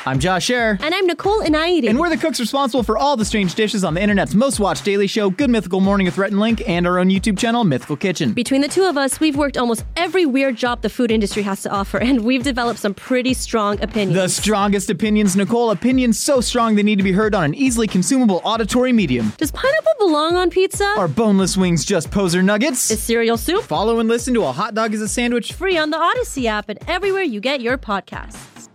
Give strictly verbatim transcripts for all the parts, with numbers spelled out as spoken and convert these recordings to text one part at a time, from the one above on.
I'm Josh Scherer. And I'm Nicole Inaidi. And we're the cooks responsible for all the strange dishes on the internet's most watched daily show, Good Mythical Morning with Rhett and Link, and our own YouTube channel, Mythical Kitchen. Between the two of us, we've worked almost every weird job the food industry has to offer, and we've developed some pretty strong opinions. The strongest opinions, Nicole. Opinions so strong they need to be heard on an easily consumable auditory medium. Does pineapple belong on pizza? Are boneless wings just poser nuggets? Is cereal soup? Follow and listen to A Hot Dog is a Sandwich. Free on the Odyssey app and everywhere you get your podcasts.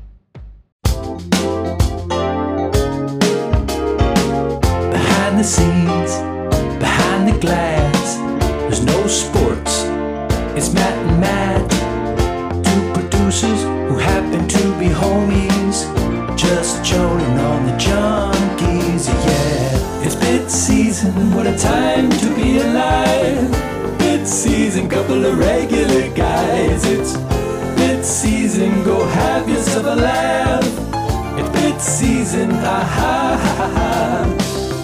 Behind the scenes, behind the glass, there's no sports. It's Matt and Matt, two producers who happen to be homies, just joining on the junkies, yeah. It's bid season, what a time to be alive. Bid season, couple of regular guys. It's bid season, go have yourself a laugh. It's bid season, ha ha ha ha.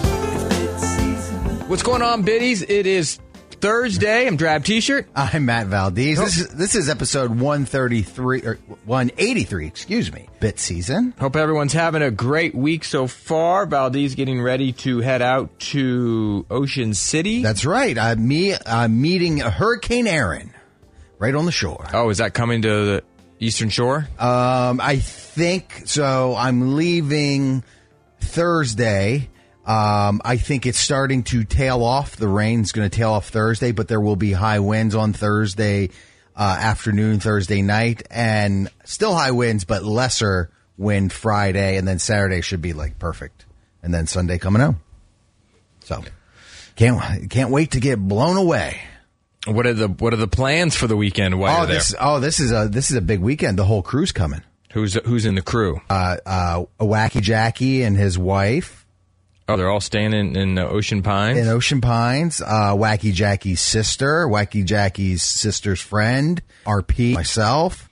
What's going on, biddies? It is Thursday. I'm Drab T-shirt. I'm Matt Valdez. This is this is episode one thirty-three or one eighty-three, excuse me. Bit season. Hope everyone's having a great week so far. Valdez getting ready to head out to Ocean City. That's right. I'm me I'm meeting Hurricane Aaron right on the shore. Oh, is that coming to the Eastern Shore? Um, I think so. I'm leaving Thursday. Um, I think it's starting to tail off. The rain's going to tail off Thursday, but there will be high winds on Thursday uh, afternoon, Thursday night, and still high winds, but lesser wind Friday, and then Saturday should be like perfect, and then Sunday coming home. So can't can't wait to get blown away. What are the what are the plans for the weekend while oh, you're there? This, oh, this is a this is a big weekend. The whole crew's coming. Who's who's in the crew? Uh, uh, Wacky Jackie and his wife. Oh, they're all staying in, in uh, Ocean Pines? In Ocean Pines. Uh, Wacky Jackie's sister, Wacky Jackie's sister's friend, R P, myself.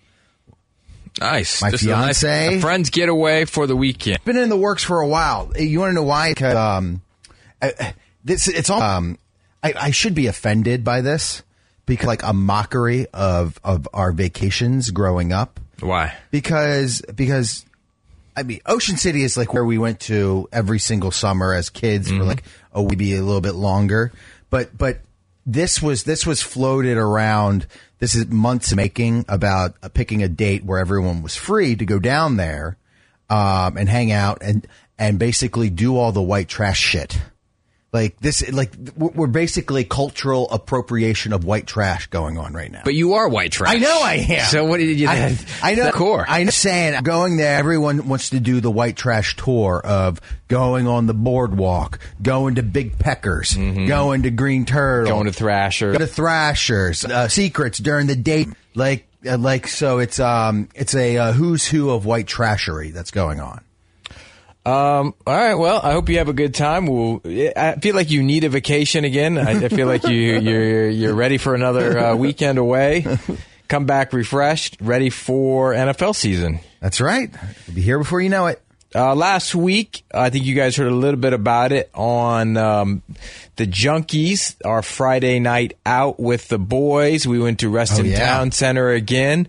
Nice. My Just fiance. A, nice, a friend's getaway for the weekend. Been in the works for a while. You want to know why? Because um, I, this it's all. Um, I, I should be offended by this because like a mockery of of our vacations growing up. Why? Because because. I mean, Ocean City is like where we went to every single summer as kids mm-hmm. for like a maybe a little bit longer. But but this was this was floated around. This is months making about uh, picking a date where everyone was free to go down there um, and hang out and and basically do all the white trash shit. Like this, like we're basically cultural appropriation of white trash going on right now. But you are white trash. I know I am. So what did you? I, I know. Core. I know. Saying going there, everyone wants to do the white trash tour of going on the boardwalk, going to Big Peckers, mm-hmm. going to Green Turtle, going to Thrasher, going to Thrashers, uh, secrets during the date, like uh, like so. It's um it's a uh, who's who of white trashery that's going on. Um. All right. Well, I hope you have a good time. We'll, I feel like you need a vacation again. I, I feel like you you're you're ready for another uh, weekend away. Come back refreshed, ready for N F L season. That's right. We'll be here before you know it. Uh, last week, I think you guys heard a little bit about it on um, the Junkies, our Friday night out with the boys. We went to Reston oh, yeah. Town Center again.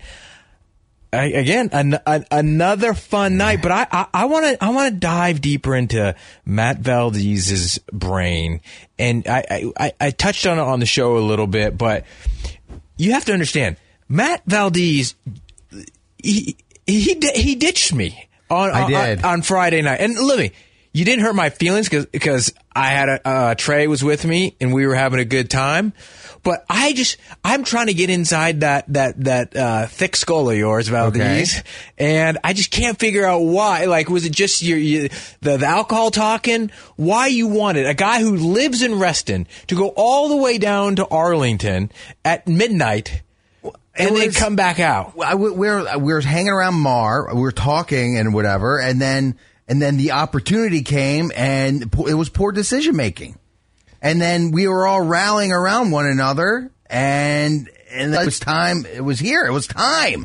I, again, an, an, another fun night, but I I want to I want to dive deeper into Matt Valdez's brain, and I, I I touched on it on the show a little bit, but you have to understand, Matt Valdez, he he he ditched me on I did. on, on Friday night, and look, you didn't hurt my feelings because because I had a uh, Trey was with me and we were having a good time. But I just, I'm trying to get inside that, that, that, uh, thick skull of yours, Valdez. Okay. And I just can't figure out why. Like, was it just your, your the, the alcohol talking? Why you wanted a guy who lives in Reston to go all the way down to Arlington at midnight and was, then come back out? We we're, we were hanging around Mar, we were talking and whatever, and then, and then the opportunity came and it was poor decision making. And then we were all rallying around one another, and and it was time. It was here. It was time.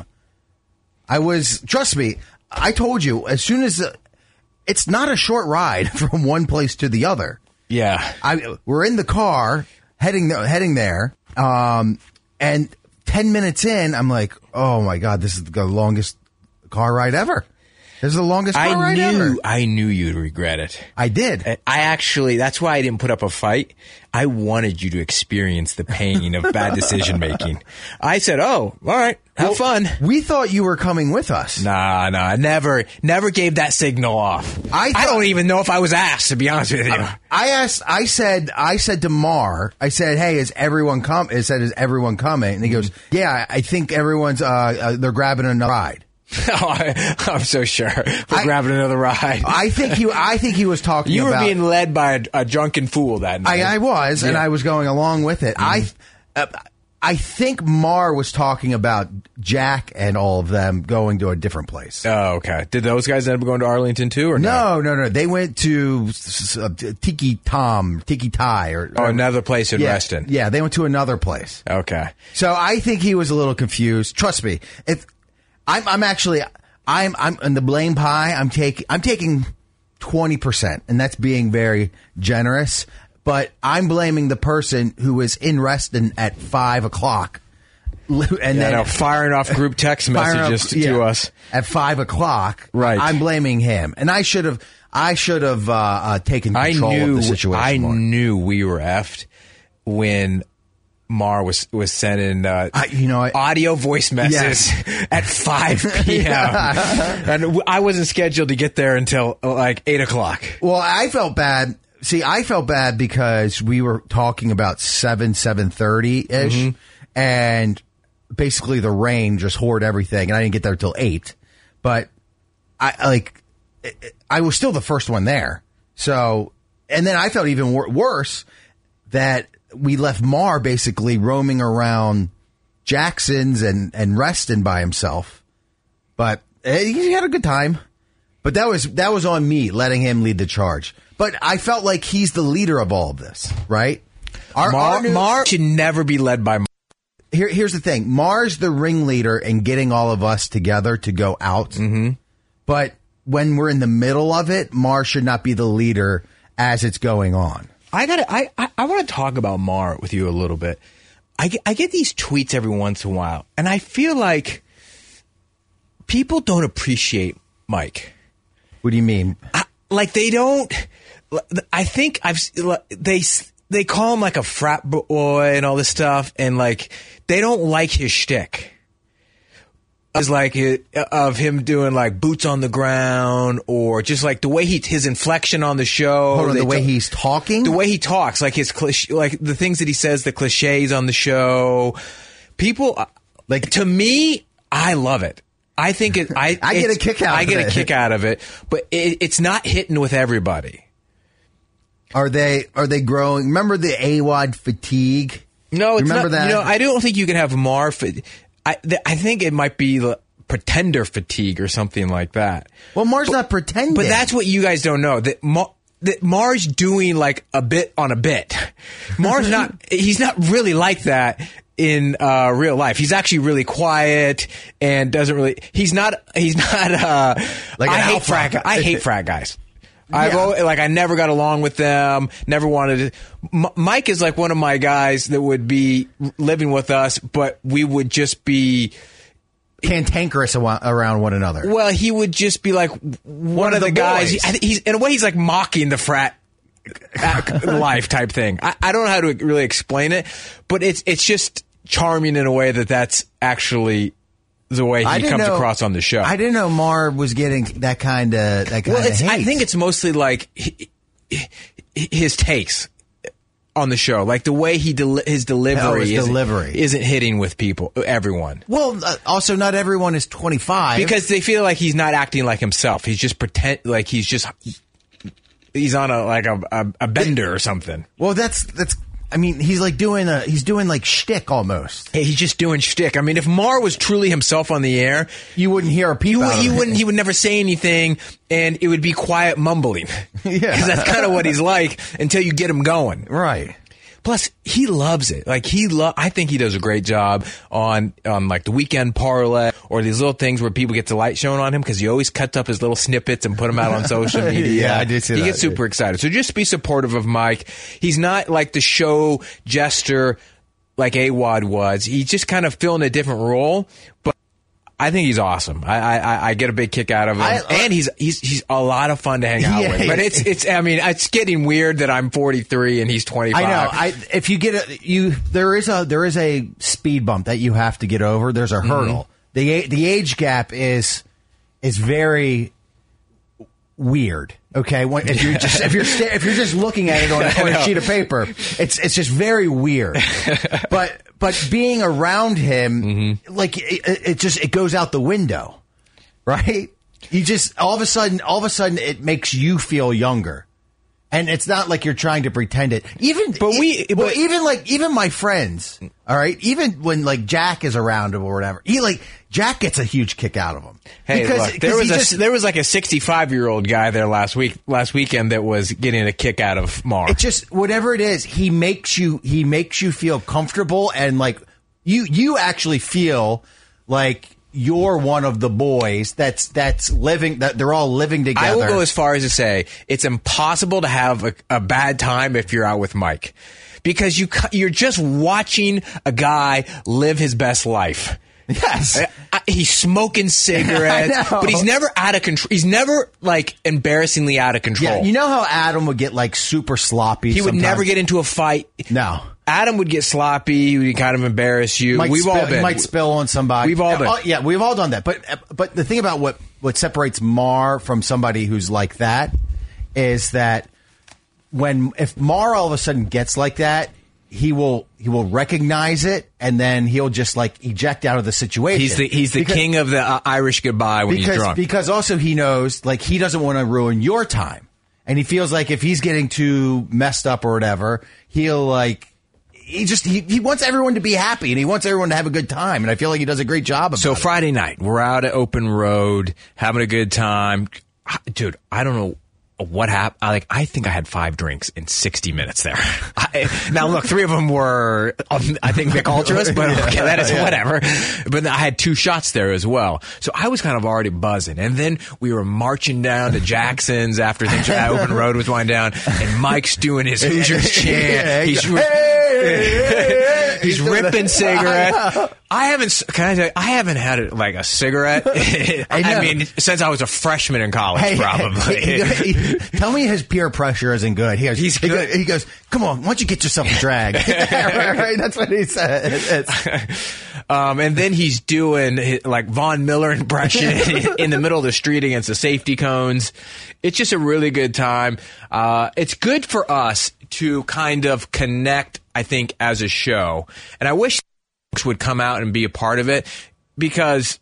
I was, trust me, I told you, as soon as, uh, it's not a short ride from one place to the other. Yeah. I We're in the car, heading there, heading there, um, and ten minutes in, I'm like, oh my God, this is the longest car ride ever. It was the longest car I ride knew, ever. I knew you'd regret it. I did. I actually, that's why I didn't put up a fight. I wanted you to experience the pain of bad decision making. I said, oh, all right, have Well, fun. We thought you were coming with us. Nah, nah, I never, never gave that signal off. I I, thought- don't even know if I was asked, to be honest with you. I asked. I said. I said to Mar. I said, "Hey, is everyone come?" I said, "Is everyone coming?" And he goes, "Yeah, I think everyone's. Uh, uh they're grabbing another ride." Oh, I, I'm so sure. For I- grabbing another ride. I think he. I think he was talking. you were about, being led by a, a drunken fool that night. I, I was, and Yeah. I was going along with it. I. Uh, I think Mar was talking about Jack and all of them going to a different place. Oh, okay. Did those guys end up going to Arlington too, or no? No, no, no. They went to s- s- uh, Tiki Tom, Tiki Tai, or, Oh, or another place in yeah, Reston. Yeah, they went to another place. Okay. So I think he was a little confused. Trust me, if I'm, I'm actually, I'm, I'm in the blame pie. I'm taking, I'm taking twenty percent, and that's being very generous. But I'm blaming the person who was in Reston at five o'clock, and Yeah, then no, firing off group text firing up- messages to, yeah, to us. at five o'clock. Right. I'm blaming him, and I should have, I should have uh, uh, taken I control knew, of the situation. I more. knew we were effed when Mar was was sending uh, I- you know, I- audio voice messages Yes. at five p.m. and w- I wasn't scheduled to get there until uh, like eight o'clock. Well, I felt bad. See, I felt bad because we were talking about seven, seven thirty ish, Mm-hmm. and basically the rain just hoard everything, and I didn't get there till eight. But I like, I was still the first one there. So, and then I felt even wor- worse that we left Mar basically roaming around Jackson's and and Reston by himself. But eh, he had a good time. But that was that was on me, letting him lead the charge. But I felt like he's the leader of all of this, right? Our, Mar, our new- Mar should never be led by Mar. Here, here's the thing: Mar's the ringleader in getting all of us together to go out. Mm-hmm. But when we're in the middle of it, Mar should not be the leader as it's going on. I got I I, I want to talk about Mar with you a little bit. I get, I get these tweets every once in a while, and I feel like people don't appreciate Mike. What do you mean? I, like they don't. I think I've they they call him like a frat boy and all this stuff, and like they don't like his shtick. Is like it, of him doing like boots on the ground, or just like the way he his inflection on the show. Hold on, They the way ta- he's talking? the way he talks, like his cliche, like the things that he says, the cliches on the show. People like to me, I love it. I think it. I I get it's- a kick out I of get it. a kick out of it, but it, it's not hitting with everybody. Are they are they growing? Remember the A W O D fatigue? No, it's remember not. that? You know, I don't think you can have Mar. fa- I th- I think it might be the pretender fatigue or something like that. Well, Mar's not pretending. But that's what you guys don't know. That Mar- that Mar's doing like a bit on a bit. Mar's not. He's not really like that in uh, real life. He's actually really quiet and doesn't really. He's not. He's not. Uh, Like I an hate alpha. frat. gu- I hate frat guys. I've Yeah. always, like I never got along with them. Never wanted to. M- Mike is like one of my guys that would be living with us, but we would just be. cantankerous awa- around one another. Well, he would just be like one, of of the, the guys. boys. He, I think he's in a way he's like mocking the frat life type thing. I, I don't know how to really explain it, but it's it's just charming in a way that that's actually the way I he didn't comes know- across on the show. I didn't know Mar was getting that kind of that kind well, of it's, hate. I think it's mostly like he, he- his takes on the show, like the way he deli- his delivery, Oh, his isn't, delivery. isn't hitting with people, everyone. well. Uh, also, not everyone is twenty-five Because they feel like he's not acting like himself. He's just pretend like he's just he's on a like a a, a bender or something. Well, that's that's. I mean, he's like doing a he's doing like shtick almost. Hey, he's just doing shtick. I mean, if Mar was truly himself on the air, You wouldn't hear a peep. you, out of you it. wouldn't. He would never say anything, and it would be quiet mumbling. Yeah. Because that's kind of what he's like until you get him going. Right. Plus, he loves it. Like he, lo- I think he does a great job on, on like the weekend parlay or these little things where people get the light shown on him because he always cuts up his little snippets and put them out on social media. Yeah, I did see He that, gets super yeah. excited. So just be supportive of Mike. He's not like the show jester like A W O D was. He's just kind of filling a different role, but I think he's awesome. I, I I get a big kick out of him, I, uh, and he's he's he's a lot of fun to hang out Yeah, with. But it's it's I mean it's getting weird that I'm forty-three and he's twenty-five. I know. I if you get a you there is a there is a speed bump that you have to get over. There's a hurdle. Mm-hmm. The the age gap is is very weird. Okay, when, if you're just if you're sta- if you're just looking at it on, on a sheet of paper, it's it's just very weird. But but being around him, mm-hmm. like it, it just it goes out the window, right? You just all of a sudden all of a sudden it makes you feel younger. And it's not like you're trying to pretend it. Even, but we, well, but, even like, even my friends, all right, even when like Jack is around him or whatever, he like, Jack gets a huge kick out of him. Hey, because, look, there was a, just, there was like a sixty-five year old guy there last week, last weekend that was getting a kick out of Mar. It just, whatever it is, he makes you, he makes you feel comfortable and like, you, you actually feel like, you're one of the boys that's that's living that they're all living together. I will go as far as to say it's impossible to have a, a bad time if you're out with Mike, because you you're just watching a guy live his best life. Yes, I, I, he's smoking cigarettes, but he's never out of control. He's never like embarrassingly out of control. Yeah, you know how Adam would get like super sloppy. He sometimes? would never get into a fight. No. Adam would get sloppy. He would kind of embarrass you. Might we've spill, all been. Might spill on somebody. We've all been. Uh, yeah, we've all done that. But but the thing about what, what separates Mar from somebody who's like that is that when if Mar all of a sudden gets like that, he will he will recognize it and then he'll just like eject out of the situation. He's the he's the because, king of the uh, Irish goodbye when because, he's drunk. Because also he knows like he doesn't want to ruin your time, and he feels like if he's getting too messed up or whatever, he'll like. He just he, he wants everyone to be happy and he wants everyone to have a good time, and I feel like he does a great job of it. So Friday night, we're out at Open Road having a good time. Dude, I don't know what happened. I, like I think I had five drinks in sixty minutes there. I, now look, three of them were um, I think Mick Ultras, but okay, that is whatever. But I had two shots there as well, so I was kind of already buzzing. And then we were marching down to Jackson's after things at Open Road was winding down, and Mike's doing his Hoosiers chant. He's he's ripping cigarettes. I haven't. Can I tell you, I haven't had like a cigarette. I, I mean, since I was a freshman in college, hey, probably. He, he, he, tell me his peer pressure isn't good. He goes, He's he, good. Goes, he goes, come on, why don't you get yourself a drag? Right? That's what he said. It's, um, and then he's doing his, like Von Miller impression in the middle of the street against the safety cones. It's just a really good time. Uh, it's good for us to kind of connect, I think, as a show. And I wish would come out and be a part of it, because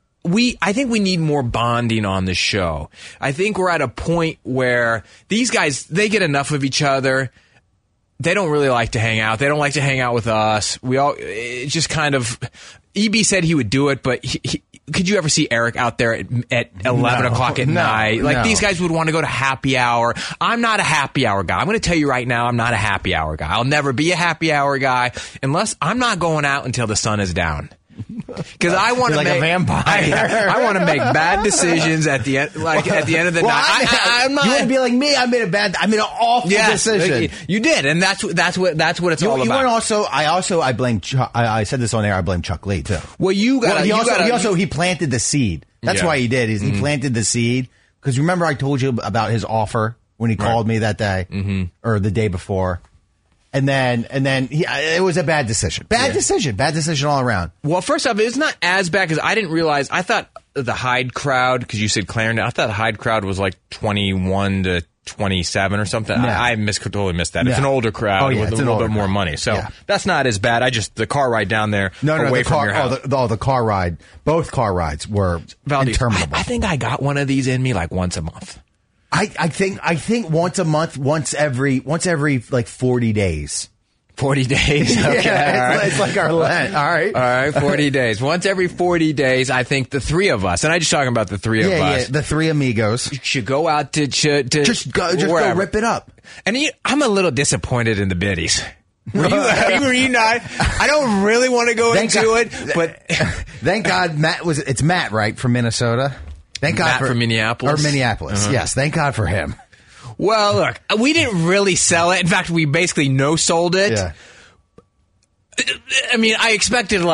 we I think we need more bonding on the show. I think we're at a point where these guys, they get enough of each other. They don't really like to hang out. They don't like to hang out with us. We all it's just kind of E B said he would do it, but he, he, could you ever see Eric out there at, at eleven no, o'clock at no, night? Like no. These guys would want to go to happy hour. I'm not a happy hour guy. I'm going to tell you right now, I'm not a happy hour guy. I'll never be a happy hour guy unless I'm not going out until the sun is down. Because I want to like make a vampire. I, I want to make bad decisions at the end, like at the end of the well, night. I, I, I'm not, you want to be like me? I made a bad. I made an awful yes, decision. You did, and that's that's what that's what it's you, all you about. Want to also, I also I blame. Chuck, I, I said this on air. I blame Chuck Lee too. Well, you got. Well, he, you also, gotta, he also he planted the seed. That's yeah. why he did. Is he mm-hmm. planted the seed? Because remember I told you about his offer when he right. called me that day mm-hmm. or the day before. And then, and then he, it was a bad decision. Bad yeah. decision. Bad decision all around. Well, first off, it's not as bad because I didn't realize. I thought the Hyde crowd, because you said Clarendon, I thought the Hyde crowd was like twenty-one to twenty-seven or something. No. I, I mis- totally missed that. No. It's an older crowd oh, yeah, with a little bit crowd. more money. So yeah. that's not as bad. I just, the car ride down there no, no, away the from car, your house. Oh the, oh, the car ride. Both car rides were Valdez, interminable. I, I think I got one of these in me like once a month. I, I think, I think once a month, once every, once every like forty days. forty days. Okay. Yeah, it's, it's like our Lent. All right. All right. forty days. Once every forty days, I think the three of us, and I'm just talking about the three yeah, of us. Yeah, the three amigos. Should go out to, to, to just go, just go rip it up. And you, I'm a little disappointed in the biddies. Were you, were you not? I don't really want to go thank into God, it, but thank God Matt was, it's Matt, right? From Minnesota. Thank God Matt for from Minneapolis. Or Minneapolis. Uh-huh. Yes. Thank God for him. Well, look, we didn't really sell it. In fact, we basically no sold it. Yeah. I mean, I expected like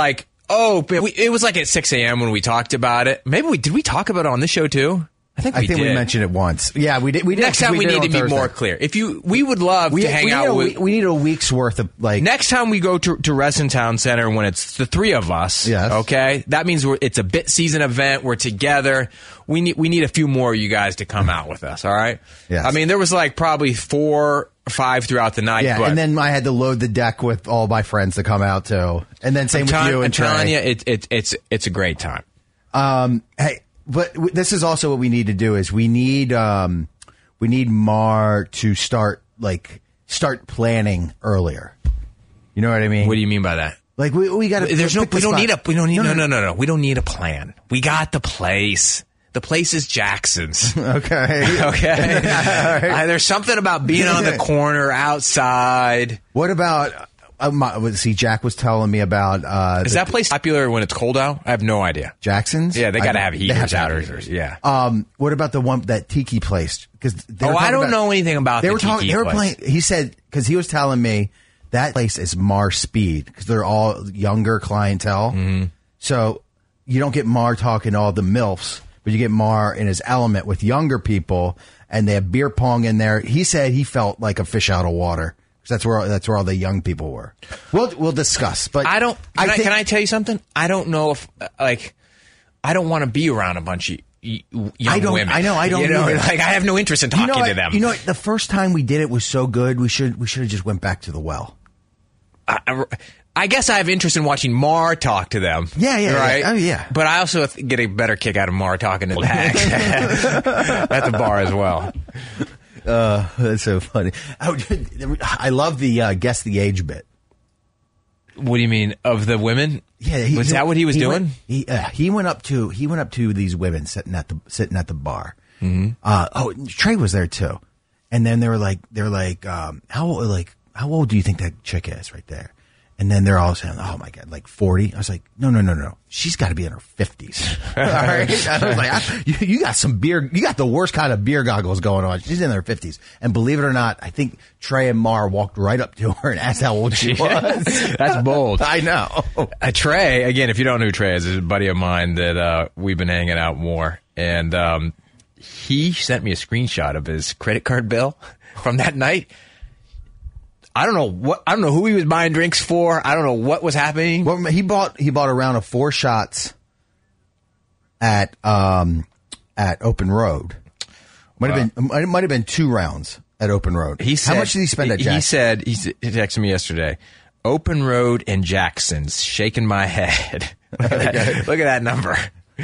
Oh, but we, it was like at six a.m. when we talked about it. Maybe we did. We talk about it on the show too. I think we I think did. we mentioned it once. Yeah, we did. We did. Next time we, we need did to on be Thursday. more clear. If you, we would love We, to hang we out need a, with. we need a week's worth of like. Next time we go to to Wrestling Town Center when it's the three of us. Yes. Okay. That means we're, it's a bit season event. We're together. We need we need a few more of you guys to come out with us. All right. Yes. I mean, there was like probably four or five throughout the night. Yeah, but and then I had to load the deck with all my friends to come out too, and then same I'm with telling- you and I'm telling Trey. you, it, it, it's it's a great time. Um, hey, but w- this is also what we need to do is we need um, we need Mar to start like start planning earlier. You know what I mean? What do you mean by that? Like we we got to. There's no. We don't need a. We don't need. No, no, no, no. We don't need a plan. We got the place. The place is Jackson's. Okay. Okay. right. Uh, there's something about being on the corner outside. What about? Uh, my, see, Jack was telling me about. Uh, Is the- that place popular when it's cold out? I have no idea. Jackson's? Yeah, they got to I- have they heaters to out. have Or, heaters. yeah. Um, what about the one that Tiki place? Because Oh, I don't know anything about They the were talking. Tiki They were place. playing. He said because he was telling me that place is Mar Speed because they're all younger clientele. Mm-hmm. So you don't get Mar talking to all the milfs, but you get Mar in his element with younger people, and they have beer pong in there. He said he felt like a fish out of water. That's where that's where all the young people were. We'll we'll discuss, but I don't. Can I, think- can I tell you something? I don't know if uh, like I don't want to be around a bunch of y- young I don't- women. I know, I don't You know, either. like I have no interest in talking you know what, to them. You know what? The first time we did it was so good. We should we should have just went back to the well. I, I- I guess I have interest in watching Mar talk to them. Yeah, yeah, right. yeah. Oh, yeah. But I also get a better kick out of Mar talking to Zach at the bar as well. Uh, that's so funny. Oh, I love the uh, guess the age bit. What do you mean of the women? Yeah, he, was that what he was doing? Went, he uh, he went up to he went up to these women sitting at the sitting at the bar. Mm-hmm. Uh, oh, Trey was there too, and then they were like they're like um, how old, like how old do you think that chick is right there? And then they're all saying, "Oh my god, like forty." I was like, "No, no, no, no. She's got to be in her fifties." All right. I was like, I, you, "You got some beer. You got the worst kind of beer goggles going on. She's in her fifties." And believe it or not, I think Trey and Mar walked right up to her and asked how old she was. That's bold. I know. Uh, Trey, again, if you don't know who Trey is, is a buddy of mine that uh, we've been hanging out more, and um, he sent me a screenshot of his credit card bill from that night. I don't know what I don't know who he was buying drinks for. I don't know what was happening. Well, he bought he bought a round of four shots at um at Open Road. Might have been it might have been two rounds at Open Road. He said, how much did he spend at He Jackson's? said he, s- he texted me yesterday. Open Road and Jackson's, shaking my head. Look at that, look at that number.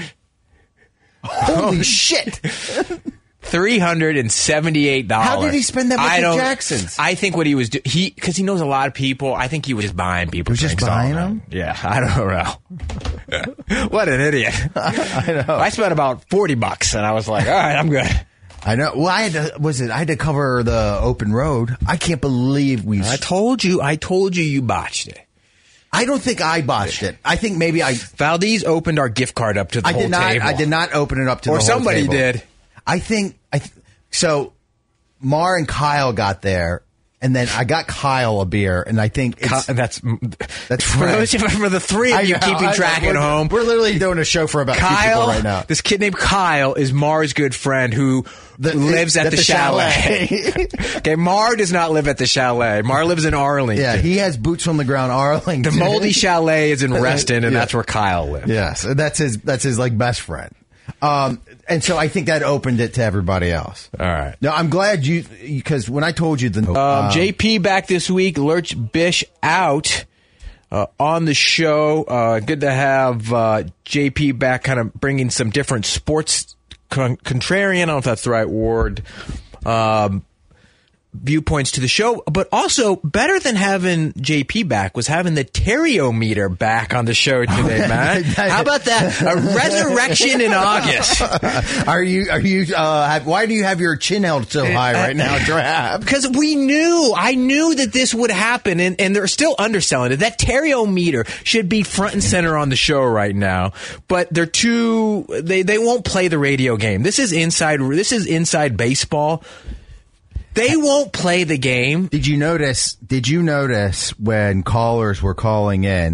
Holy shit! Three hundred and seventy-eight dollars. How did he spend that much I at don't- Jackson's? I think what he was doing, he because he knows a lot of people. I think he was just buying people. He was just drinks all buying night. them? Yeah, I don't know. What an idiot! I know. I spent about forty bucks, and I was like, all right, I'm good. I know. Well, I had to. Was it? I had to cover the Open Road. I can't believe we. I told you, I told you, you botched it. I don't think I botched it. I think maybe I. Valdez opened our gift card up to the I whole did not. table. I did not open it up to Or the whole somebody table. did. I think. I th- so. Mar and Kyle got there, and then I got Kyle a beer, and I think it's, Ki- that's That's for, right. those, for the three of I you know, keeping I know. track We're- at home. We're literally doing a show for about two Kyle, people right now. this kid named Kyle is Mar's good friend who The- lives at, at the, the chalet. chalet. Okay, Mar does not live at the chalet. Mar lives in Arlington. Yeah, he has boots on the ground, Arlington. the Moldy Chalet is in Reston, and Yeah. that's where Kyle lives. Yes, that's his. That's his like best friend. Um, and so I think that opened it to everybody else. All right. No, I'm glad you because when I told you the Um, J P back this week. Lurch Bish out uh, on the show. Uh, good to have uh, J P back, kind of bringing some different sports con- contrarian. I don't know if that's the right word. Um, viewpoints to the show, but also better than having J P back was having the Terriometer back on the show today, man. How about that? A resurrection in August. Are you? Are you? Uh, have, why do you have your chin held so high right now, Drab? Because we knew, I knew that this would happen, and, and they're still underselling it. That Terriometer should be front and center on the show right now, but they're too, they, they won't play the radio game. This is inside, this is inside baseball. They won't play the game. Did you notice? Did you notice when callers were calling in?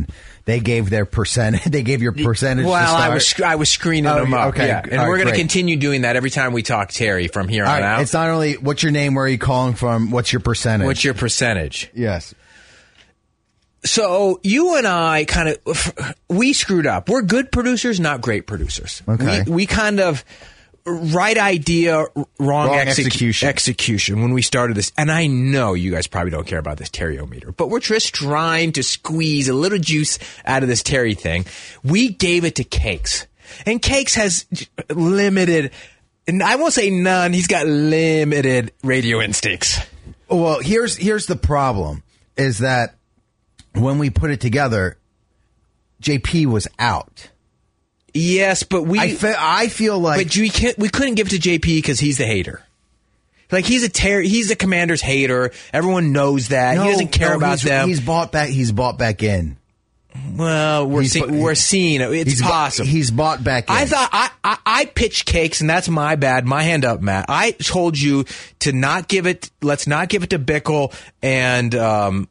they gave their percentage. They gave your percentage. Well, to start. I was I was screening Oh, them up. okay. Yeah. And All we're right, going to great. continue doing that every time we talk Terry from here All on right, out. it's not only what's your name, where are you calling from, what's your percentage? What's your percentage? yes? So you and I kind of we screwed up. We're good producers, not great producers. Okay. We, we kind of right idea, wrong, Wrong execu- execution. execution when we started this. And I know you guys probably don't care about this Terry-o-meter, but we're just trying to squeeze a little juice out of this Terry thing. We gave it to Cakes, and Cakes has limited, and I won't say none. He's got limited radio instincts. Well, here's here's the problem: is that when we put it together, J P was out. Yes, but we. I, fe- I feel like, But we can't. We couldn't give it to J P because he's the hater. Like he's a ter- He's the Commander's hater. Everyone knows that. no, he doesn't care no, about he's, them. He's bought back. He's bought back in. Well, we're He's see- bu- we're seeing it. It's he's bu- possible. he's bought back in. I thought I, I I pitched Cakes, and that's my bad. My hand up, Matt. I told you to not give it. Let's not give it to Bickle and um,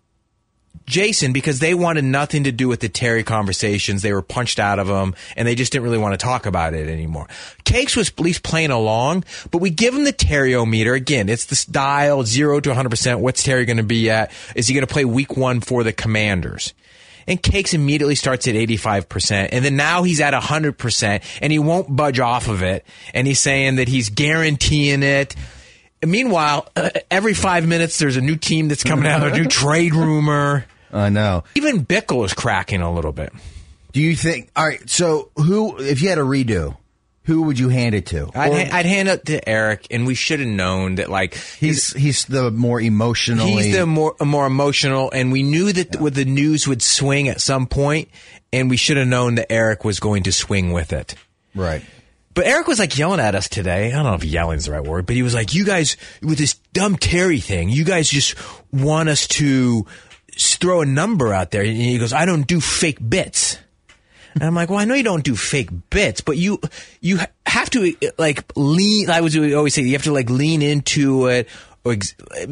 Jason, because they wanted nothing to do with the Terry conversations. They were punched out of them, and they just didn't really want to talk about it anymore. Cakes was at least playing along, but we give him the Terry-o-meter. Again, it's the dial, zero to one hundred percent. What's Terry going to be at? Is he going to play week one for the Commanders? And Cakes immediately starts at eighty-five percent. And then now he's at one hundred percent, and he won't budge off of it. And he's saying that he's guaranteeing it. Meanwhile, uh, every five minutes, there's a new team that's coming out, a new trade rumor. I know. Even Bickle is cracking a little bit. Do you think? All right. So, who, if you had a redo, who would you hand it to? I'd, Or- ha- I'd hand it to Eric, and we should have known that, like, he's he's the more emotionally. he's the more more emotional, and we knew that yeah. the news would swing at some point, and we should have known that Eric was going to swing with it. right. But Eric was like yelling at us today. I don't know if yelling's the right word, but he was like, "You guys, with this dumb Terry thing, you guys just want us to throw a number out there." And he goes, "I don't do fake bits." And I'm like, "Well, I know you don't do fake bits, but you you have to like lean." I was always say you have to like lean into it, or ex-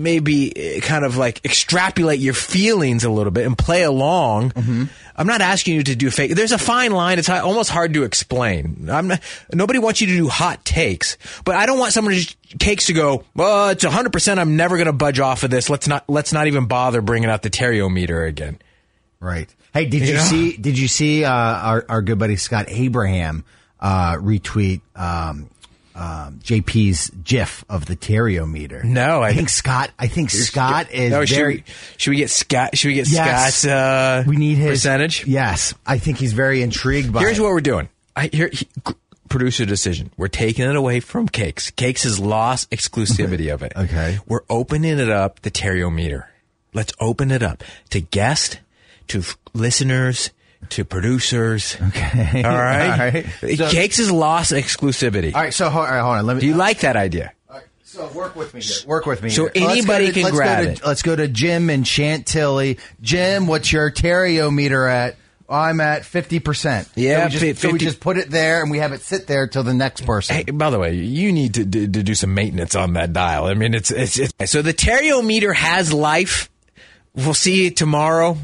maybe kind of like extrapolate your feelings a little bit and play along. Mm-hmm. I'm not asking you to do fake. There's a fine line. It's almost hard to explain. I'm not, nobody wants you to do hot takes, but I don't want someone to just Cakes to go, well, it's one hundred percent. I'm never going to budge off of this. Let's not, let's not even bother bringing out the Terry-o-meter again. Right. Hey, did you Yeah. see? Did you see uh, our our good buddy Scott Abraham uh, retweet um, um, J P's GIF of the Terry-o-meter? No, I- I think Scott. I think Scott is No, should very. we, should we get Scott? Should we get Yes. Scott's uh, we need his percentage? Yes, I think he's very intrigued by. Here's it. what we're doing. I here he, producer decision. We're taking it away from Cakes. Cakes has lost exclusivity of it. Okay. We're opening it up, the Terry-o-meter. Let's open it up to guests, to f- listeners, to producers. Okay. All right. All right. So- Cakes has lost exclusivity. All right. So hold, all right, hold on. Let me. Do you like that idea? All right, so work with me here. Work with me. So here. Let's go anybody to- can let's grab go to, it. Let's go to Jim and Chantilly. Jim, what's your Terry-o-meter at? I'm at fifty percent. Yeah, so we, just, fi- so we fifty just put it there and we have it sit there till the next person. Hey, by the way, you need to, to, to do some maintenance on that dial. I mean, it's, it's, it's so the Terry-o-meter has life. We'll see it tomorrow.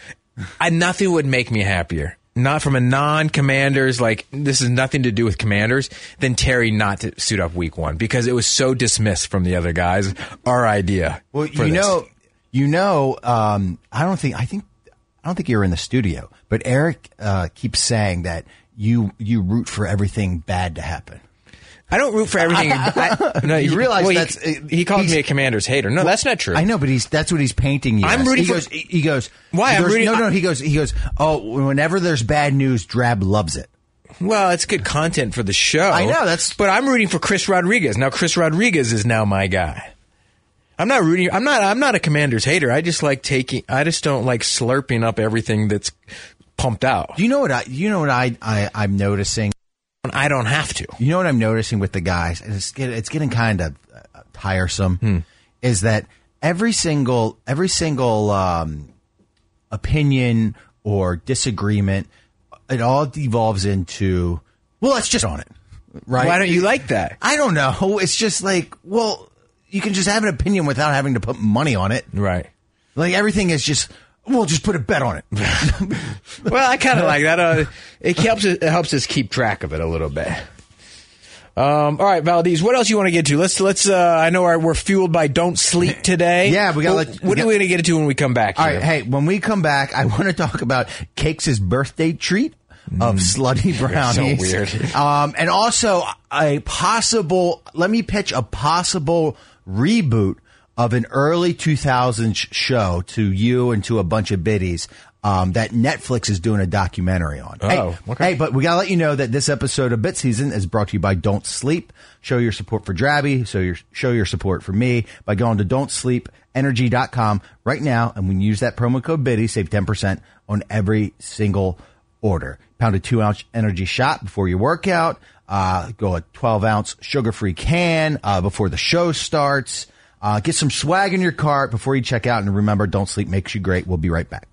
I, nothing would make me happier. Not from a non-Commanders, like this has nothing to do with Commanders, than Terry not to suit up week one because it was so dismissed from the other guys. Our idea. Well, for you this. know, you know, um, I don't think I think I don't think you're in the studio, but Eric uh, keeps saying that you you root for everything bad to happen. I don't root for everything. I, no, You he- realize well, he- that's- he, calls he's- me a Commander's hater. No, that's not true. I know, but he's that's what he's painting you. I'm as. rooting he for- goes. He goes. Why? He I'm goes, rooting- No, no. He goes. He goes. Oh, whenever there's bad news, Drab loves it. Well, it's good content for the show. I know, that's- But I'm rooting for Chris Rodriguez. Now Chris Rodriguez is now my guy. I'm not rooting I'm not I'm not a Commander's hater. I just like taking I just don't like slurping up everything that's pumped out. You know what? I. You know what I. I I'm noticing. I don't have to. You know what I'm noticing with the guys, and it's getting, it's getting kind of uh, tiresome, Hmm. is that every single every single um, opinion or disagreement, it all devolves into, well, let's just on it, right? Why don't you like that? I don't know. It's just like, well, you can just have an opinion without having to put money on it. Right. Like everything is just, we'll just put a bet on it. Well, I kind of like that. Uh, it helps. It helps us keep track of it a little bit. Um, all right, Valdez, what else you want to get to? Let's let's. Uh, I know our, we're fueled by Don't Sleep today. Yeah, we got. What, like, what we are got, we going to get into when we come back? All here? right, hey, when we come back, I want to talk about Cakes' birthday treat of mm. slutty brownies. So weird. Um, and also a possible. Let me pitch a possible reboot of an early two thousands show to you and to a bunch of biddies. Um, that Netflix is doing a documentary on. Oh, hey, okay. hey, but we gotta let you know that this episode of Bit Season is brought to you by Don't Sleep. Show your support for Drabby. So your, show your support for me by going to don't sleep energy dot com right now. And when you use that promo code Biddy, save ten percent on every single order. Pound a two ounce energy shot before your workout. Uh, go a twelve ounce sugar free can, uh, before the show starts. Uh, get some swag in your cart before you check out. And remember, Don't Sleep makes you great. We'll be right back.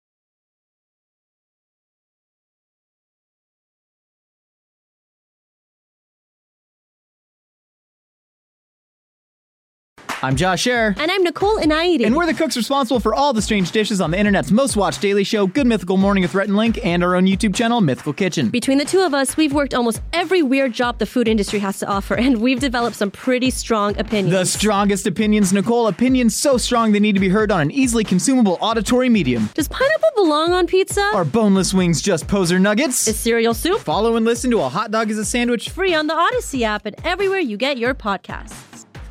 I'm Josh Scherer. And I'm Nicole Inaidi. And we're the cooks responsible for all the strange dishes on the internet's most watched daily show, Good Mythical Morning with Rhett and Link, and our own YouTube channel, Mythical Kitchen. Between the two of us, we've worked almost every weird job the food industry has to offer, and we've developed some pretty strong opinions. The strongest opinions, Nicole. Opinions so strong they need to be heard on an easily consumable auditory medium. Does pineapple belong on pizza? Are boneless wings just poser nuggets? Is cereal soup? Follow and listen to A Hot Dog is a Sandwich. Free on the Odyssey app and everywhere you get your podcasts.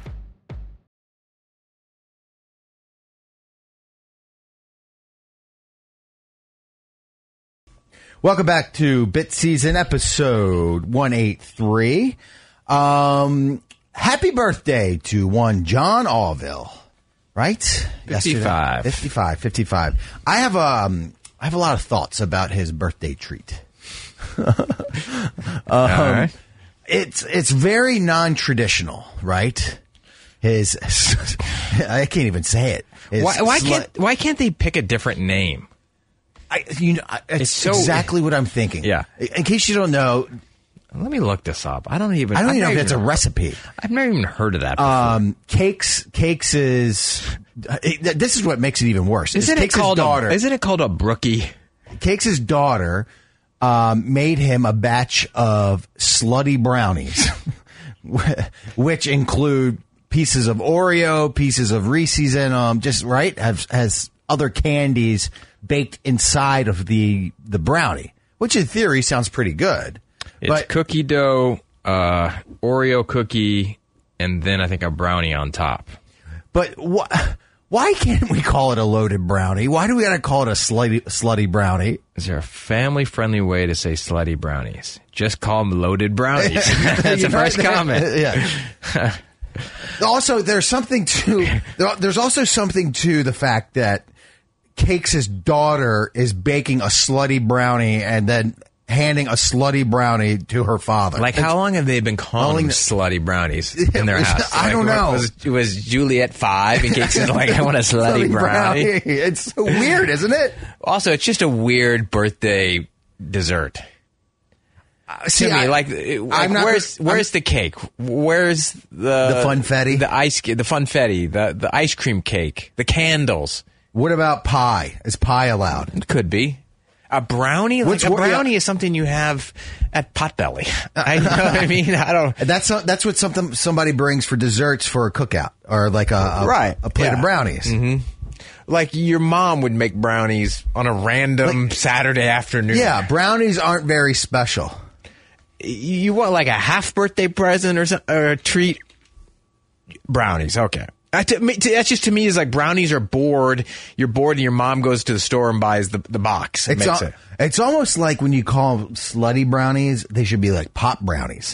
Welcome back to Bit Season, episode one eighty-three. Um, happy birthday to one John Allville, right? fifty-five. Yesterday. fifty-five, fifty-five. I have, um, I have a lot of thoughts about his birthday treat. um, All right. It's, it's very non-traditional, right? His, I can't even say it. His Why, why slut- can't Why can't they pick a different name? I, you know, I- it's, It's so- exactly what I'm thinking. Yeah. In case you don't know, Let me look this up. I don't even. I don't I've even know if never that's a even- recipe. I've never even heard of that before. Um, Cakes, Cakes is, it, this is what makes it even worse. isn't it Cakes' called daughter? a? Isn't it called a brookie? Cakes' daughter um, made him a batch of slutty brownies, which include pieces of Oreo, pieces of Reese's in them, just right has has other candies baked inside of the the brownie, which in theory sounds pretty good. It's but cookie dough, uh, Oreo cookie, and then I think a brownie on top. but wh- why can't we call it a loaded brownie? Why do we got to call it a slutty slutty brownie? Is there a family-friendly way to say slutty brownies? Just call them loaded brownies. That's the first comment. Yeah. Also, there's something to there's also something to the fact that Cakes' daughter is baking a slutty brownie and then handing a slutty brownie to her father. Like, how long have they been calling them slutty brownies in their house? I Like, don't what, know. Was, was Juliet five in case it's like, I want a slutty, brownie? It's so weird, isn't it? Also, it's just a weird birthday dessert. See, to me, I- like, it- like I'm not- where's where's the cake? Where's the The funfetti? The ice, the funfetti, the the ice cream cake, the candles. What about pie? Is pie allowed? It could be a brownie. Like What's a wor- brownie yeah. is something you have at Potbelly. I you know what I mean. I don't. That's that's what something somebody brings for desserts for a cookout or like a a, Right. a plate Yeah. of brownies. Mm-hmm. Like your mom would make brownies on a random Saturday afternoon. Yeah, brownies aren't very special. You want like a half birthday present or, some, or a treat? Brownies, okay. Uh, to me, to, that's just to me is like brownies are bored. You're bored, and your mom goes to the store and buys the the box. It It's makes al- it. it's almost like when you call them slutty brownies, they should be like pop brownies.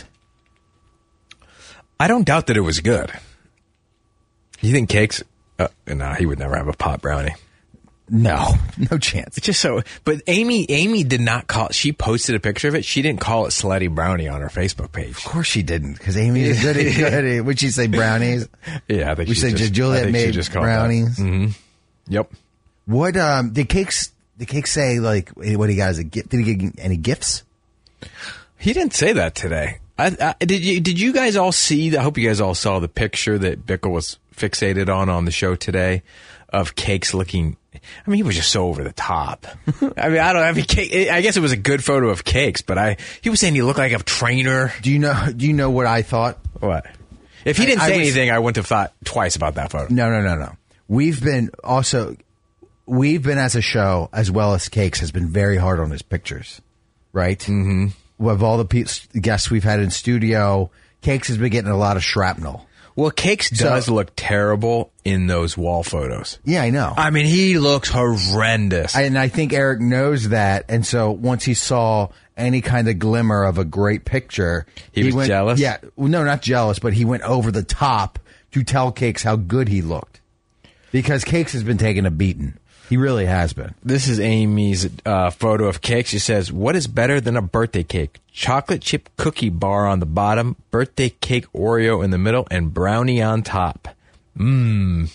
I don't doubt that it was good. You think Cakes? Uh, no, he would never have a pot brownie. No, no chance. It's just so. But Amy, Amy did not call. She posted a picture of it. She didn't call it slutty brownie on her Facebook page. Of course she didn't, because Amy's a goody goody. Would she say brownies? Yeah, I think We she say just, Juliet I think she made just called brownies. Mm-hmm. Yep. What um did Cakes did Cakes say like what he got as a gift? Did he get any gifts? He didn't say that today. I, I, did you? Did you guys all see? I hope you guys all saw the picture that Bickle was fixated on on the show today of Cakes looking. I mean, he was just so over the top. I mean, I don't. I mean, Cake, I guess it was a good photo of Cakes, but I he was saying he looked like a trainer. Do you know? Do you know what I thought? What? If he didn't I, say I was, anything, I wouldn't have thought twice about that photo. No, no, no, no. We've been also, we've been as a show, as well as Cakes, has been very hard on his pictures, right? Mm-hmm. Of all the pe- guests we've had in studio, Cakes has been getting a lot of shrapnel. Well, Cakes does so, look terrible in those wall photos. Yeah, I know. I mean, he looks horrendous. I, and I think Eric knows that. And so once he saw any kind of glimmer of a great picture, he, he was went, jealous? Yeah. Well, no, not jealous, but he went over the top to tell Cakes how good he looked. Because Cakes has been taking a beating. He really has been. This is Amy's uh, photo of Cakes. She says, what is better than a birthday cake? Chocolate chip cookie bar on the bottom, birthday cake Oreo in the middle, and brownie on top. Mmm.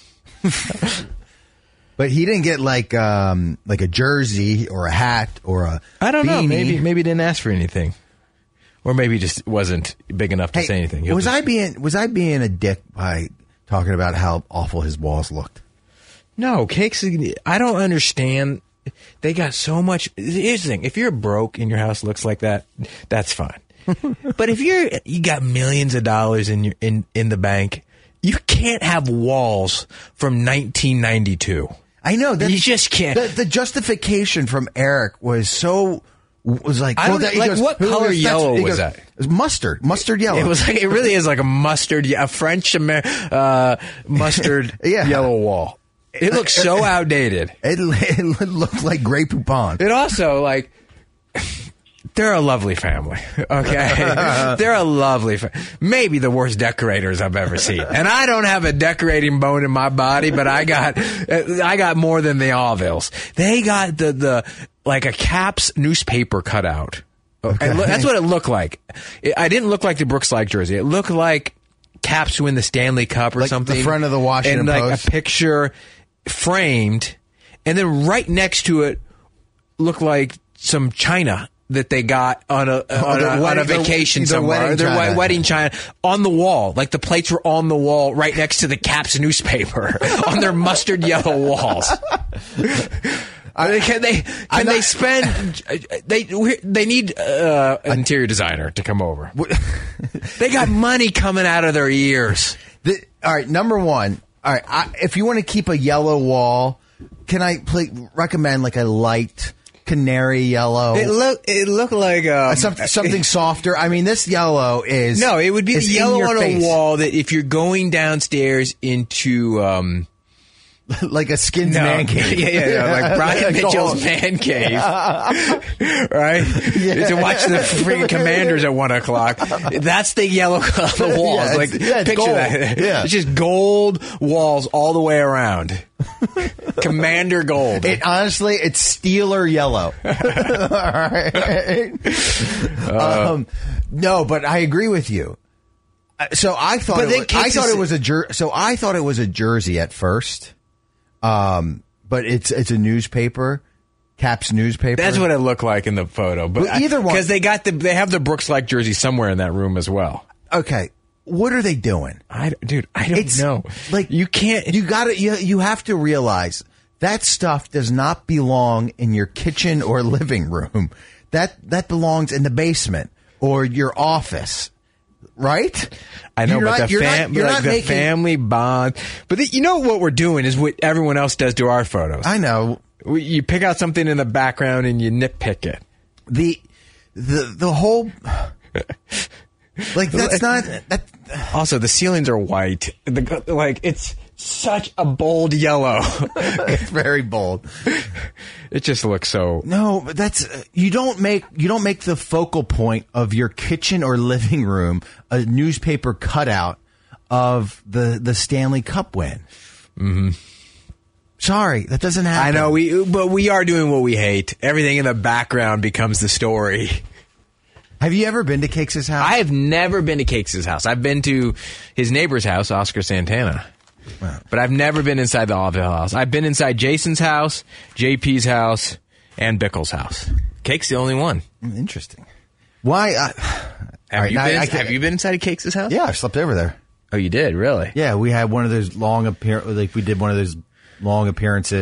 But he didn't get like um, like a jersey or a hat or a I don't beanie. know. Maybe maybe he didn't ask for anything. Or maybe he just wasn't big enough to hey, say anything. He'll was just... I being was I being a dick by talking about how awful his walls looked? No, Cakes, I don't understand. They got so much. Here's the thing. If you're broke and your house looks like that, that's fine. But if you're, you got millions of dollars in your, in, in the bank, you can't have walls from nineteen ninety-two. I know. You just can't. The, the justification from Eric was so, was like, I don't, well, that, like goes, what color goes, yellow was goes, that? It was mustard. Mustard yellow. It was like, it really is like a mustard, a French uh, mustard yeah. yellow wall. It looks so outdated. It, it looked like Grey Poupon. It also, like, they're a lovely family, okay? They're a lovely family. Maybe the worst decorators I've ever seen. And I don't have a decorating bone in my body, but I got I got more than the Alvilles. They got the, the like a Caps newspaper cutout. Okay. And that's what it looked like. It, I didn't look like the Brooks Like jersey. It looked like Caps win the Stanley Cup or like something. The front of the Washington and like Post. A picture framed, and then right next to it looked like some china that they got on a oh, on, a, wedding, on a vacation their, somewhere. Their wedding, their china. wedding china on the wall, like the plates were on the wall right next to the Caps newspaper on their mustard yellow walls. I mean, can they can I'm they not, spend they they need uh, an interior designer to come over. They got money coming out of their ears. The, all right, number one. All right, I, if you want to keep a yellow wall, can I play, recommend like a light canary yellow? It look it looked like um, something, something softer. I mean, this yellow is no. It would be the yellow on face. a wall that if you're going downstairs into. Um, like a Skins no. man cave. Yeah, yeah, yeah. Like Brian like Mitchell's man cave. Right? Yeah. To watch the freaking Commanders at one o'clock. That's the yellow color of the walls. Yeah, like, yeah, picture gold. that. Yeah. It's just gold walls all the way around. Commander gold. It honestly, it's Steeler yellow. All right. Uh, um, no, but I agree with you. So I thought it was, I thought it was a jer- so I thought it was a jersey at first. Um, but it's it's a newspaper, Caps newspaper. That's what it looked like in the photo. But well, either one, because they got the they have the Brooks Like jersey somewhere in that room as well. Okay, what are they doing? I dude, I don't it's, know. Like you can't. You got to you you have to realize that stuff does not belong in your kitchen or living room. That that belongs in the basement or your office. Right? I know, you're but not, the, you're fam- not, you're like not the making, family bond. But the, you know what we're doing is what everyone else does to our photos. I know. We, you pick out something in the background and you nitpick it. The the the whole like that's not. That, also, the ceilings are white. The, like it's such a bold yellow. It's very bold. It just looks so. No, but that's you don't make you don't make the focal point of your kitchen or living room a newspaper cutout of the the Stanley Cup win. Mm-hmm. Sorry, that doesn't happen. I know we, but we are doing what we hate. Everything in the background becomes the story. Have you ever been to Cakes' house? I have never been to Cakes' house. I've been to his neighbor's house, Oscar Santana. Wow. But I've never been inside the Alville house. I've been inside Jason's house, J P's house, and Bickle's house. Cake's the only one. Interesting. Why? Uh, have, right, you now, been, I, I, have you been inside of Cake's house? Yeah, I slept over there. Oh, you did? Really? Yeah, we had one of those long appear like we did one of those long appearances.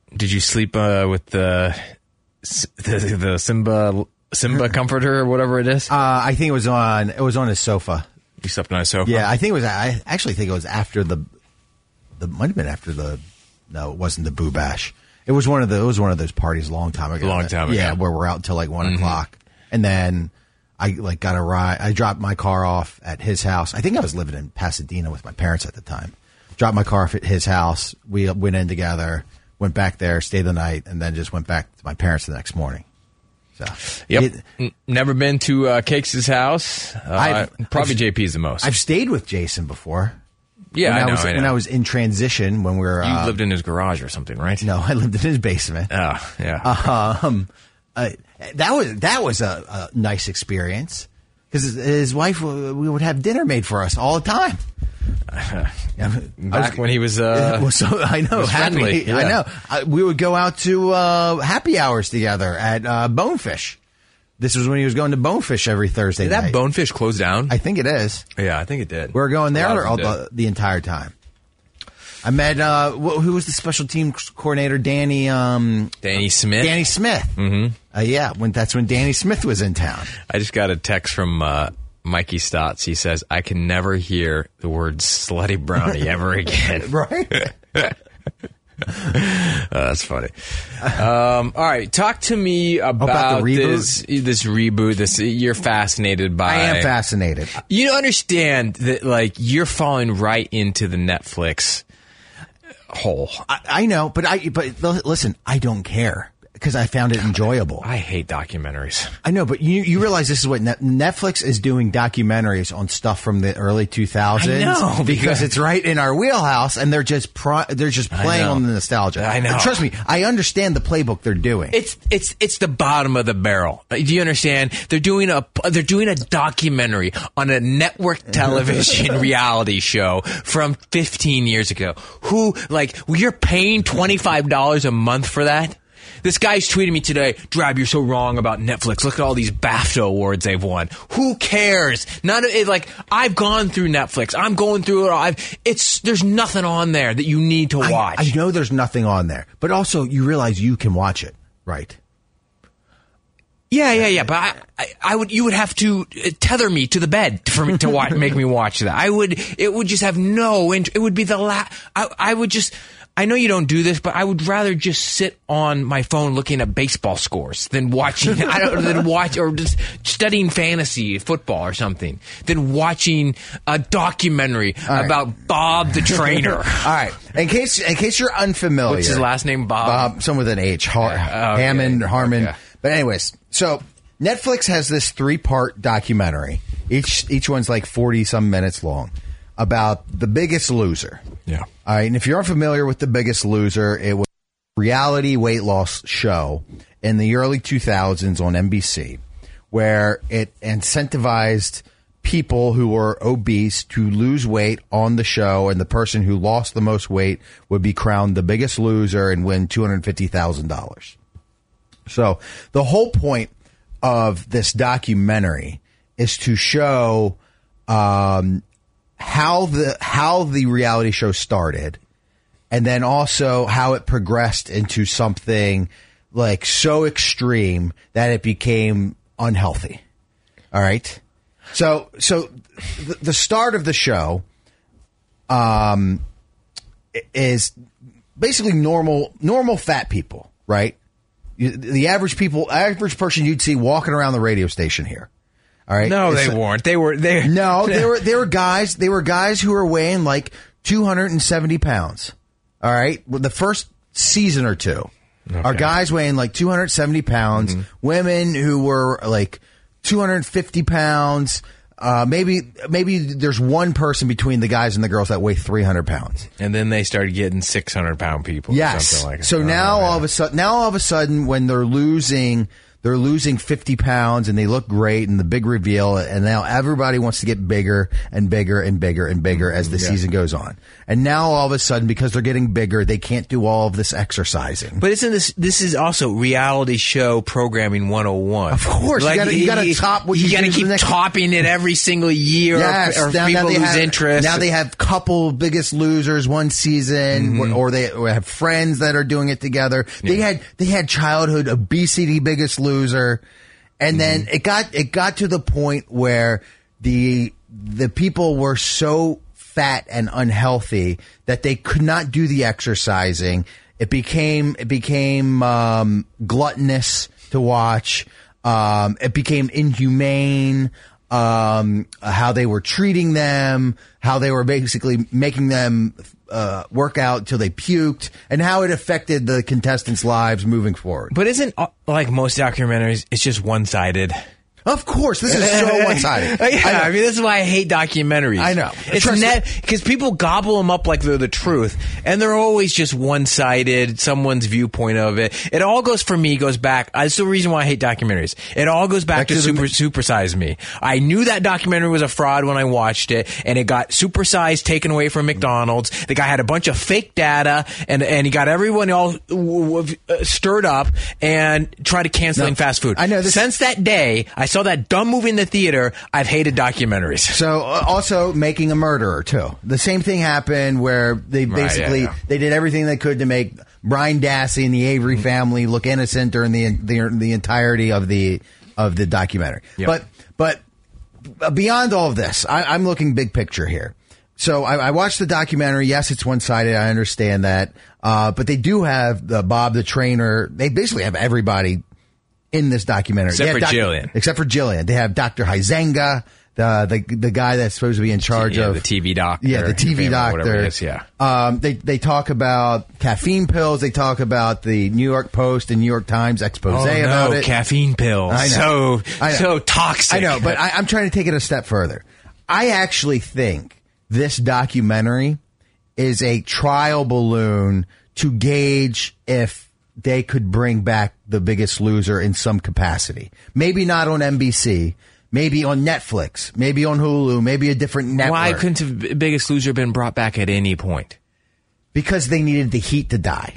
Did you sleep uh, with the, the the Simba Simba comforter or whatever it is? Uh, I think it was on. It was on his sofa. You slept on his sofa. Yeah, I think it was. I actually think it was after the. The might have been after the. No, it wasn't the Boo Bash. It was one of the. It was one of those parties a long time ago. A long time ago. Yeah, where we're out until like one mm-hmm. o'clock, and then I like got a ride. I dropped my car off at his house. I think I was living in Pasadena with my parents at the time. Dropped my car off at his house. We went in together. Went back there, stayed the night, and then just went back to my parents the next morning. So, yep. It, N- Never been to uh, Cakes' house. Uh, I've, probably I've, J P's the most. I've stayed with Jason before. Yeah, when I, I, know, was, I know. When I was in transition, when we were... You uh, lived in his garage or something, right? No, I lived in his basement. Oh, yeah. Um, uh, that was that was a, a nice experience because his, his wife, we would have dinner made for us all the time. Uh, Back was, when he was, uh, was so, I know, was happy. friendly, yeah. I know. I, we would go out to uh, happy hours together at uh, Bonefish. This was when he was going to Bonefish every Thursday did night. Did that Bonefish close down? I think it is. Yeah, I think it did. We were going there all the, the entire time. I met, uh, who was the special team coordinator? Danny, um, Danny Smith. Danny Smith. Mm-hmm. Uh, yeah, when that's when Danny Smith was in town. I just got a text from uh, Mikey Stotts. He says, I can never hear the word slutty brownie ever again. Right? Oh, that's funny. Um, all right, talk to me about, about the reboot? this this reboot. This you're fascinated by. I am fascinated. You understand that, like, you're falling right into the Netflix hole. I, I know, but I but listen, I don't care because I found it enjoyable. I hate documentaries. I know, but you you realize this is what Net- Netflix is doing, documentaries on stuff from the early two thousands. I know, because, because it's right in our wheelhouse, and they're just pro- they're just playing on the nostalgia. I know. And trust me, I understand the playbook they're doing. It's it's it's the bottom of the barrel. Do you understand? They're doing a they're doing a documentary on a network television reality show from fifteen years ago. Who, like, you're paying twenty-five dollars a month for that? This guy's tweeting me today, Drab, you're so wrong about Netflix. Look at all these BAFTA awards they've won. Who cares? Not it, like I've gone through Netflix. I'm going through it all. I've, it's there's nothing on there that you need to watch. I, I know there's nothing on there, but also you realize you can watch it, right? Yeah, yeah, yeah. But I, I, I would, you would have to tether me to the bed for me to watch, make me watch that. I would, it would just have no, int- it would be the last, I, I would just, I know you don't do this, but I would rather just sit on my phone looking at baseball scores than watching, I don't, than watch, or just studying fantasy football or something, than watching a documentary right. about Bob the trainer. All right. In case, in case you're unfamiliar. What's his last name? Bob? Bob, some with an H. Har- uh, okay. Hammond, Harmon. Okay. But anyways, so Netflix has this three-part documentary. Each each one's like forty some minutes long about The Biggest Loser. Yeah. All right, and if you're unfamiliar with The Biggest Loser, it was a reality weight loss show in the early two thousands on N B C where it incentivized people who were obese to lose weight on the show, and the person who lost the most weight would be crowned the biggest loser and win two hundred fifty thousand dollars. So the whole point of this documentary is to show um, how the how the reality show started, and then also how it progressed into something like so extreme that it became unhealthy. All right. So so the, the start of the show um, is basically normal normal fat people, right? The average people, average person you'd see walking around the radio station here. All right. No, it's, they weren't. They were they. No, they were. They were guys. They were guys who were weighing like two hundred and seventy pounds. All right. Well, the first season or two okay. are guys weighing like two hundred seventy pounds. Mm-hmm. Women who were like two hundred fifty pounds. Uh, maybe maybe there's one person between the guys and the girls that weigh three hundred pounds. And then they started getting six hundred pound people. Yes. Or something like that. So oh, now man. all of a sudden, now all of a sudden, when they're losing they're losing fifty pounds and they look great and the big reveal, and now everybody wants to get bigger and bigger and bigger and bigger as the yeah. season goes on. And now all of a sudden, because they're getting bigger, they can't do all of this exercising. But isn't this this is also reality show programming one oh one? Of course, like, you got to top what you, you got to keep next... topping it every single year. Yes, or, or now, people now lose have, interest. Now they have couple Biggest Losers one season, mm-hmm. or, or they or have friends that are doing it together. Yeah. They had they had childhood obesity Biggest Loser, and mm-hmm. then it got it got to the point where the the people were so fat and unhealthy that they could not do the exercising. It became it became um, gluttonous to watch. Um, it became inhumane. Um, how they were treating them, how they were basically making them uh, work out till they puked, and how it affected the contestants' lives moving forward. But isn't, uh, like most documentaries, it's just one-sided? Of course, this is so one-sided. yeah, I, I mean, this is why I hate documentaries. I know. It's net because people gobble them up like they're the truth, and they're always just one-sided, someone's viewpoint of it. It all goes, for me, goes back. That's the reason why I hate documentaries. It all goes back, back to, to Super, the, Supersize Me. I knew that documentary was a fraud when I watched it, and it got supersized, taken away from McDonald's. The guy had a bunch of fake data, and and he got everyone all uh, stirred up and tried to canceling no, fast food. I know. This, Since that day, I saw that dumb movie in the theater, I've hated documentaries. So uh, also Making a Murderer too. The same thing happened where they basically right, yeah, yeah. they did everything they could to make Brian Dassey and the Avery mm-hmm. family look innocent during the, the the entirety of the of the documentary. Yep. But but beyond all of this, I, I'm looking big picture here. So I, I watched the documentary. Yes, it's one-sided. I understand that. Uh, but they do have the Bob the Trainer. They basically have everybody in this documentary. Except for doc- Jillian. Except for Jillian. They have Doctor Huizenga, the, the the guy that's supposed to be in charge yeah, of... the T V doctor. Yeah, the T V doctor. It is, yeah. Um, they, they talk about caffeine pills. They talk about the New York Post and New York Times expose oh, no, about it. Caffeine pills. I know. So, I know. so toxic. I know, but I, I'm trying to take it a step further. I actually think this documentary is a trial balloon to gauge if they could bring back The Biggest Loser in some capacity. Maybe not on N B C, maybe on Netflix, maybe on Hulu, maybe a different network. Why couldn't The Biggest Loser been brought back at any point? Because they needed the heat to die.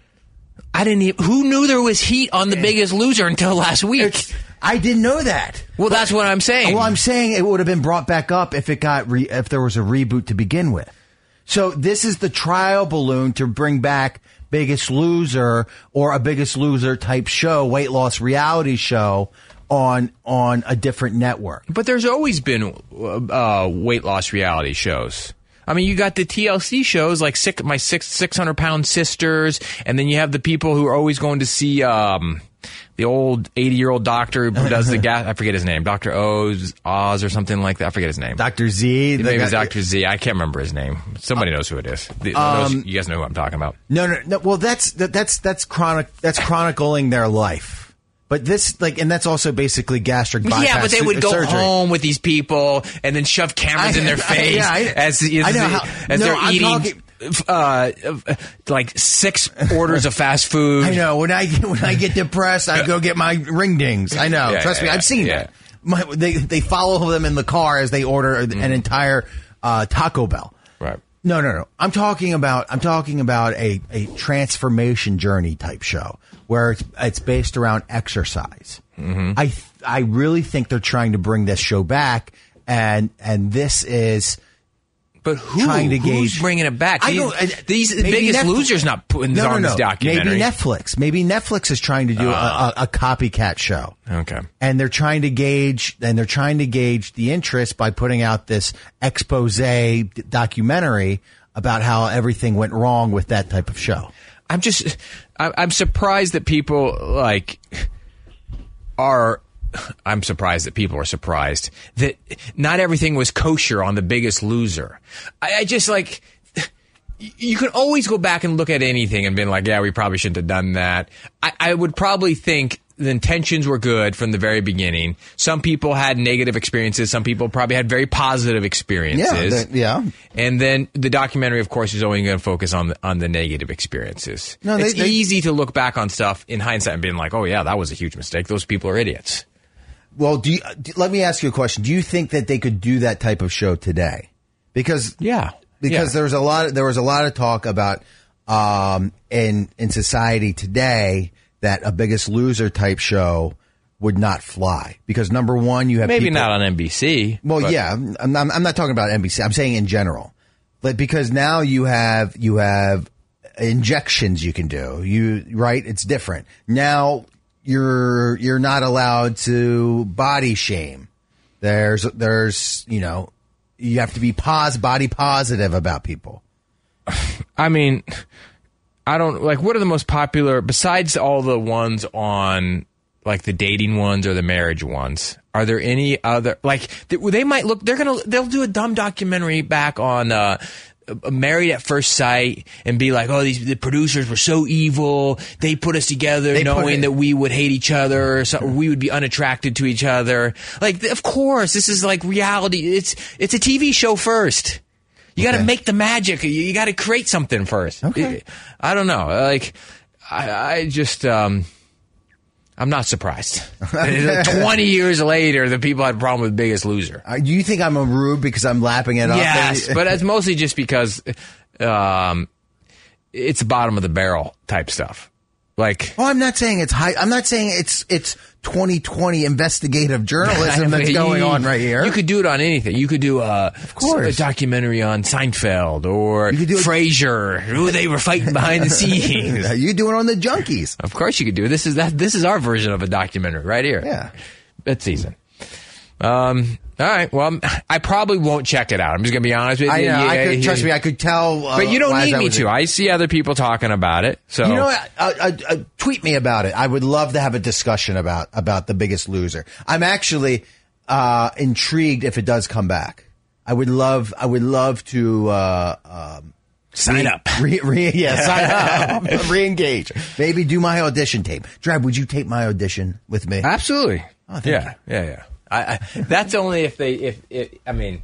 I didn't even, who knew there was heat on The Biggest Loser until last week? It's, I didn't know that. Well, but, that's what I'm saying. Well, I'm saying it would have been brought back up if it got re, if there was a reboot to begin with. So this is the trial balloon to bring back Biggest Loser or a Biggest Loser type show, weight loss reality show on on a different network. But there's always been uh, weight loss reality shows. I mean, you got the T L C shows like sick, my six six hundred pound sisters, and then you have the people who are always going to see um, the old eighty year old doctor who does the gas. I forget his name, Doctor Oz, Oz or something like that. I forget his name. Doctor Z. Maybe it's Doctor Z. I can't remember his name. Somebody uh, knows who it is. The, um, those, you guys know who I'm talking about. No, no, no. Well, that's that, that's that's chronic. That's chronicling their life. But this, like, and that's also basically gastric bypass. Yeah, but they would go surgery. home with these people and then shove cameras I, in their face yeah, I, as, as, I know how, as no, they're I'm eating talking, uh, like six orders of fast food. I know. When I when I get depressed, I go get my ring dings. I know. Yeah, Trust yeah, me, I've seen yeah. it. My, they they follow them in the car as they order mm. an entire uh, Taco Bell. Right. No, no, no. I'm talking about I'm talking about a, a transformation journey type show where it's, it's based around exercise. Mm-hmm. I th- I really think they're trying to bring this show back, and and this is. But who? Trying to Who's gauge, bringing it back? I These, don't, uh, these Biggest Netflix, Loser's not putting this no, no, on no. this documentary. Maybe Netflix. Maybe Netflix is trying to do uh, a, a copycat show. Okay. And they're trying to gauge, and they're trying to gauge the interest by putting out this expose documentary about how everything went wrong with that type of show. I'm just, I'm surprised that people like are. I'm surprised that people are surprised that not everything was kosher on The Biggest Loser. I, I just like, you can always go back and look at anything and be like, yeah, we probably shouldn't have done that. I, I would probably think the intentions were good from the very beginning. Some people had negative experiences. Some people probably had very positive experiences. Yeah, that- yeah. And then the documentary, of course, is only going to focus on the, on the negative experiences. No, they- it's they- easy to look back on stuff in hindsight and being like, oh, yeah, that was a huge mistake. Those people are idiots. Well, do you, do- let me ask you a question. Do you think that they could do that type of show today? Because Yeah. because Yeah. there was a lot there was a lot of talk about um, in in society today that a Biggest Loser type show would not fly because number one, you have Maybe people, not on N B C. Well, but- yeah, I'm not, I'm not talking about N B C. I'm saying in general, but because now you have you have injections you can do. You right? It's different now. You're you're not allowed to body shame. There's there's you know you have to be pos body positive about people. I mean, I don't like what are the most popular besides all the ones on like the dating ones or the marriage ones. Are there any other like they, they might look? They're gonna they'll do a dumb documentary back on. Uh, Married at First Sight and be like, oh, these the producers were so evil. They put us together They put knowing it- that we would hate each other, or, so, or we would be unattracted to each other. Like, of course, this is like reality. It's it's a T V show first. You got to Okay. make the magic. You, you got to create something first. Okay. I don't know. Like, I, I just. Um, I'm not surprised. Twenty years later, the people had a problem with Biggest Loser. Uh, do you think I'm a rube because I'm lapping it up? Yes, but it's mostly just because um, it's bottom of the barrel type stuff. Like, Oh, I'm not saying it's high. I'm not saying it's it's twenty twenty investigative journalism that's you- going on right here. You could do it on anything. You could do a, course. a documentary on Seinfeld or You could do a- Frasier. Who they were fighting behind the scenes. you do it on the junkies. Of course, you could do it. This is that. This is our version of a documentary right here. Yeah. That season. Um. All right. Well, I probably won't check it out. I'm just gonna be honest with you. I know. I Yeah, could yeah. trust me. I could tell. Uh, But you don't as need I me was- to. I see other people talking about it. So You know what? Uh, uh, uh, tweet me about it. I would love to have a discussion about about the Biggest Loser. I'm actually uh, intrigued if it does come back. I would love. I would love to uh, um, sign re- up. Re, re, yeah, sign up. Re-engage. Maybe do my audition tape. Drab, would you tape my audition with me? Absolutely. thank yeah, yeah, yeah. I, I, that's only if they, if, if I mean,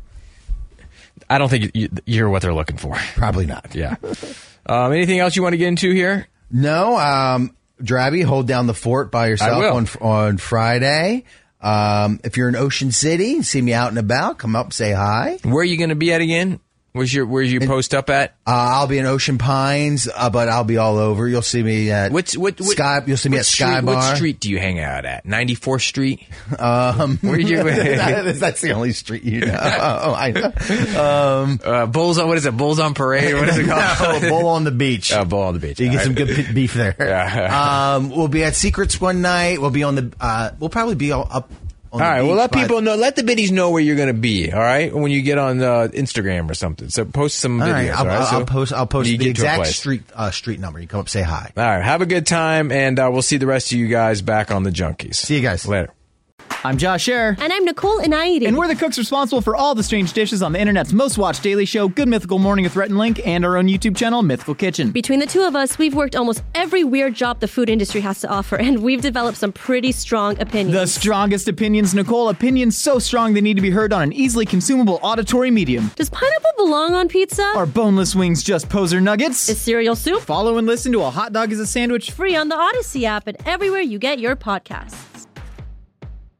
I don't think you, you're what they're looking for. Probably not. Yeah. Um, anything else you want to get into here? No. Um, Drabby, hold down the fort by yourself will. on on Friday. Um, if you're in Ocean City, see me out and about. Come up, say hi. Where are you going to be at again? Where's your Where's you post up at? Uh, I'll be in Ocean Pines, uh, but I'll be all over. You'll see me at What's what, what Sky. You'll see me what at Sky street, Bar. What street do you hang out at? ninety-fourth Street. Um, Where you? that- that's the only street you know. Oh, I know. Um, uh, Bulls on what is it? Bulls on Parade. What is it called? no, Bull on the Beach. Uh, Bull on the Beach. You get All some right. good p- beef there. Yeah. Um, we'll be at Secrets one night. We'll be on the. Uh, we'll probably be all up. On All the right. beach Well, let by- people know. Let the biddies know where you're going to be. All right. When you get on uh, Instagram or something, so post some All videos. right, I'll, all right? I'll, So I'll post. I'll post when you the get to a exact place. street uh, street number. You come up, say hi. All right. Have a good time, and uh, we'll see the rest of you guys back on the Junkies. See you guys Later. I'm Josh Scherer. And I'm Nicole Inaidi. And we're the cooks responsible for all the strange dishes on the internet's most watched daily show, Good Mythical Morning with Rhett and Link, and our own YouTube channel, Mythical Kitchen. Between the two of us, we've worked almost every weird job the food industry has to offer, and we've developed some pretty strong opinions. The strongest opinions, Nicole. Opinions so strong they need to be heard on an easily consumable auditory medium. Does pineapple belong on pizza? Are boneless wings just poser nuggets? Is cereal soup? Follow and listen to A Hot Dog is a Sandwich. Free on the Odyssey app and everywhere you get your podcasts.